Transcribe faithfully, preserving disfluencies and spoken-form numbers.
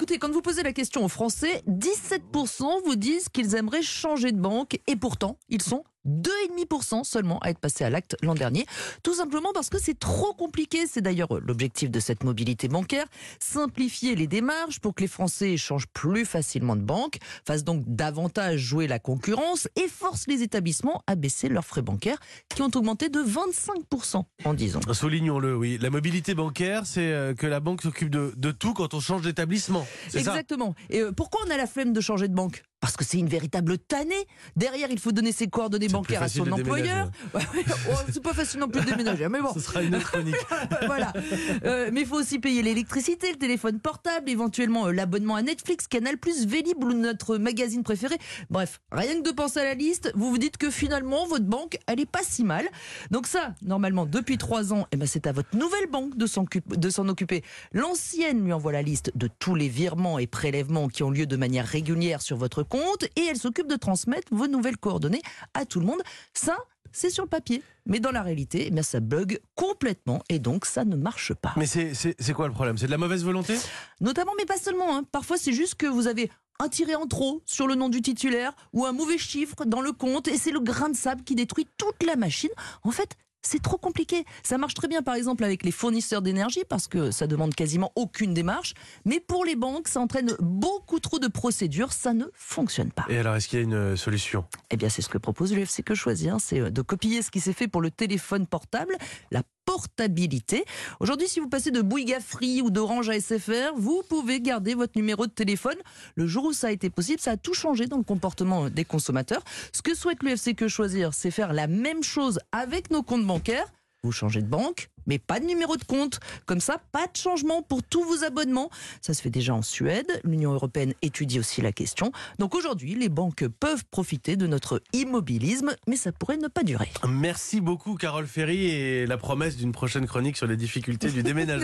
écoutez, quand vous posez la question aux Français, dix-sept pour cent vous disent qu'ils aimeraient changer de banque et pourtant, ils sont deux virgule cinq pour cent seulement à être passés à l'acte l'an dernier. Tout simplement parce que c'est trop compliqué. C'est d'ailleurs l'objectif de cette mobilité bancaire. Simplifier les démarches pour que les Français changent plus facilement de banque, fassent donc davantage jouer la concurrence et forcent les établissements à baisser leurs frais bancaires qui ont augmenté de vingt-cinq pour cent en dix ans. Soulignons-le, oui. La mobilité bancaire, c'est que la banque s'occupe de, de tout quand on change d'établissement. C'est Exactement. Ça. Et pourquoi on a la flemme de changer de banque ? Parce que c'est une véritable tannée. Derrière, il faut donner ses coordonnées bancaires à son employeur. Ouais, oh, c'est pas facile non plus de déménager, mais bon. Ce sera une autre chronique. Voilà. Euh, mais il faut aussi payer l'électricité, le téléphone portable, éventuellement euh, l'abonnement à Netflix, Canal+, Vélib ou notre magazine préféré. Bref, rien que de penser à la liste, vous vous dites que finalement, votre banque, elle est pas si mal. Donc ça, normalement, depuis trois ans, eh ben, c'est à votre nouvelle banque de s'en, de s'en occuper. L'ancienne lui envoie la liste de tous les virements et prélèvements qui ont lieu de manière régulière sur votre compte et elle s'occupe de transmettre vos nouvelles coordonnées à tout le monde. Ça, c'est sur le papier. Mais dans la réalité, eh bien, ça bug complètement et donc ça ne marche pas. Mais c'est, c'est, c'est quoi le problème ? C'est de la mauvaise volonté ? Notamment, mais pas seulement. Hein. Parfois, c'est juste que vous avez un tiret en trop sur le nom du titulaire ou un mauvais chiffre dans le compte et c'est le grain de sable qui détruit toute la machine. En fait, c'est trop compliqué. Ça marche très bien, par exemple, avec les fournisseurs d'énergie parce que ça demande quasiment aucune démarche. Mais pour les banques, ça entraîne beaucoup trop de procédures. Ça ne fonctionne pas. Et alors, est-ce qu'il y a une solution ? Eh bien, c'est ce que propose l'U F C Que Choisir. C'est de copier ce qui s'est fait pour le téléphone portable, la portabilité. Aujourd'hui, si vous passez de Bouygues Free ou d'Orange à S F R, vous pouvez garder votre numéro de téléphone. Le jour où ça a été possible, ça a tout changé dans le comportement des consommateurs. Ce que souhaite l'U F C Que Choisir, c'est faire la même chose avec nos comptes bancaires. Vous changez de banque, mais pas de numéro de compte. Comme ça, pas de changement pour tous vos abonnements. Ça se fait déjà en Suède. L'Union européenne étudie aussi la question. Donc aujourd'hui, les banques peuvent profiter de notre immobilisme, mais ça pourrait ne pas durer. Merci beaucoup, Carole Ferry, et la promesse d'une prochaine chronique sur les difficultés du déménagement.